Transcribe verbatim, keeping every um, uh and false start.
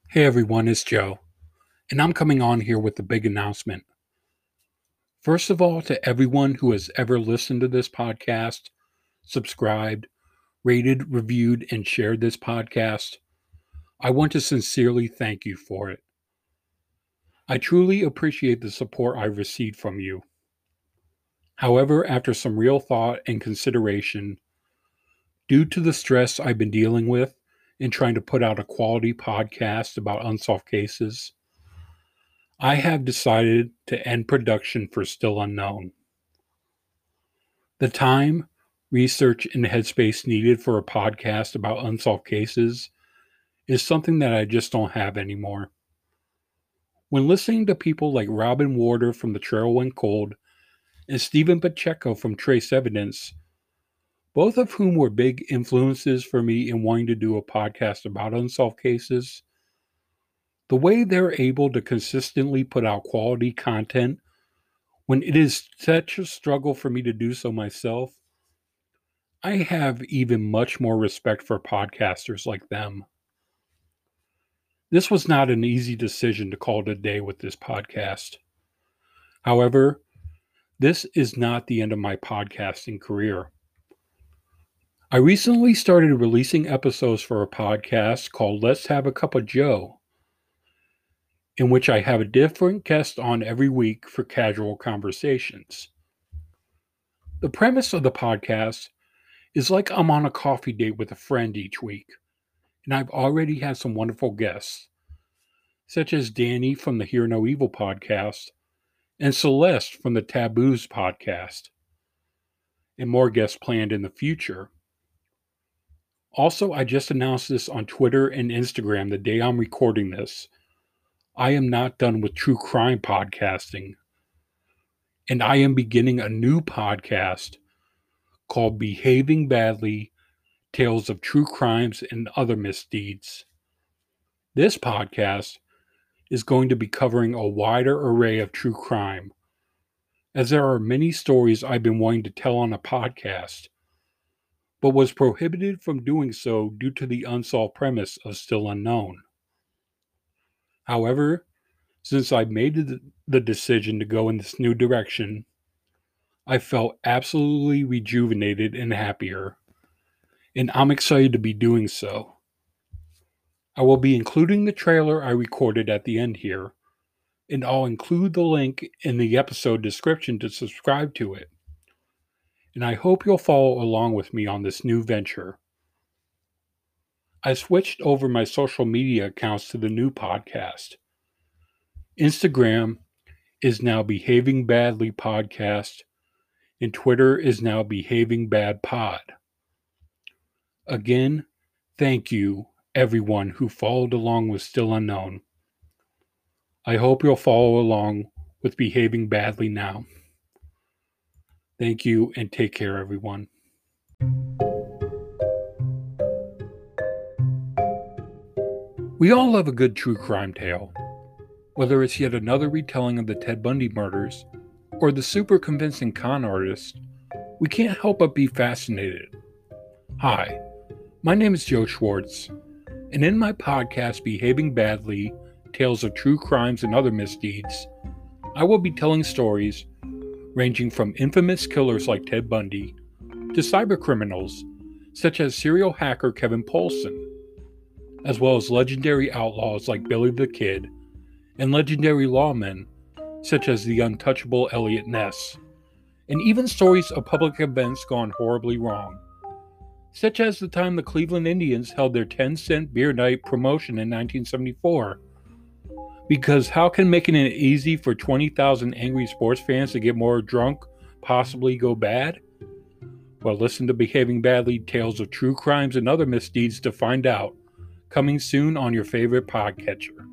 Hey everyone, it's Joe, and I'm coming on here with a big announcement. First of all, to everyone who has ever listened to this podcast, subscribed, rated, reviewed, and shared this podcast, I want to sincerely thank you for it. I truly appreciate the support I've received from you. However, after some real thought and consideration, due to the stress I've been dealing with in trying to put out a quality podcast about unsolved cases, I have decided to end production for Still Unknown. The time, research, and headspace needed for a podcast about unsolved cases is something that I just don't have anymore. When listening to people like Robin Warder from The Trail Went Cold and Stephen Pacheco from Trace Evidence, both of whom were big influences for me in wanting to do a podcast about unsolved cases, the way they're able to consistently put out quality content when it is such a struggle for me to do so myself, I have even much more respect for podcasters like them. This was not an easy decision to call it a day with this podcast. However, this is not the end of my podcasting career. I recently started releasing episodes for a podcast called Let's Have a Cup of Joe, in which I have a different guest on every week for casual conversations. The premise of the podcast is like I'm on a coffee date with a friend each week, and I've already had some wonderful guests, such as Danny from the Hear No Evil podcast and Celeste from the Taboos podcast, and more guests planned in the future. Also, I just announced this on Twitter and Instagram the day I'm recording this. I am not done with true crime podcasting, and I am beginning a new podcast called Behaving Badly: Tales of True Crimes and Other Misdeeds. This podcast is going to be covering a wider array of true crime, as there are many stories I've been wanting to tell on a podcast, but was prohibited from doing so due to the unsolved premise of Still Unknown. However, since I made the decision to go in this new direction, I felt absolutely rejuvenated and happier, and I'm excited to be doing so. I will be including the trailer I recorded at the end here, and I'll include the link in the episode description to subscribe to it. And I hope you'll follow along with me on this new venture. I switched over my social media accounts to the new podcast. Instagram is now Behaving Badly Podcast, and Twitter is now Behaving Bad Pod. Again, thank you, everyone who followed along with Still Unknown. I hope you'll follow along with Behaving Badly now. Thank you, and take care, everyone. We all love a good true crime tale. Whether it's yet another retelling of the Ted Bundy murders or the super convincing con artist, we can't help but be fascinated. Hi, my name is Joe Schwartz, and in my podcast Behaving Badly: Tales of True Crimes and Other Misdeeds, I will be telling stories ranging from infamous killers like Ted Bundy to cybercriminals such as serial hacker Kevin Poulsen, as well as legendary outlaws like Billy the Kid and legendary lawmen such as the untouchable Elliot Ness, and even stories of public events gone horribly wrong, such as the time the Cleveland Indians held their ten cent beer night promotion in nineteen seventy-four. Because how can making it easy for twenty thousand angry sports fans to get more drunk possibly go bad? Well, listen to Behaving Badly: Tales of True Crimes and Other Misdeeds to find out. Coming soon on your favorite podcatcher.